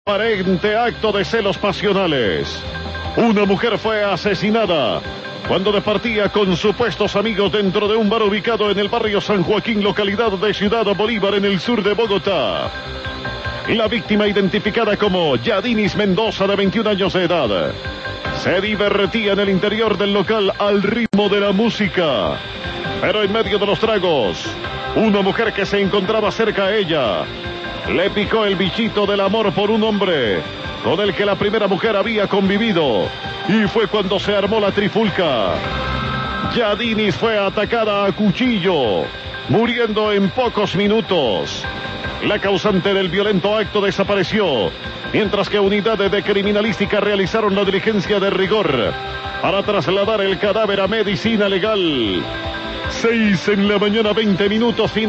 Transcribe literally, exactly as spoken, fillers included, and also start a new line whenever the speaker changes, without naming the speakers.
Aparente acto de celos pasionales. Una mujer fue asesinada cuando departía con supuestos amigos dentro de un bar ubicado en el barrio San Joaquín, localidad de Ciudad Bolívar, en el sur de Bogotá. La víctima, identificada como Yadinis Mendoza, de veintiún años de edad, se divertía en el interior del local al ritmo de la música. Pero en medio de los tragos, una mujer que se encontraba cerca a ella le picó el bichito del amor por un hombre con el que la primera mujer había convivido, y fue cuando se armó la trifulca. Yadinis fue atacada a cuchillo, muriendo en pocos minutos. La causante del violento acto desapareció, mientras que unidades de criminalística realizaron la diligencia de rigor para trasladar el cadáver a medicina legal. Seis en la mañana, veinte minutos.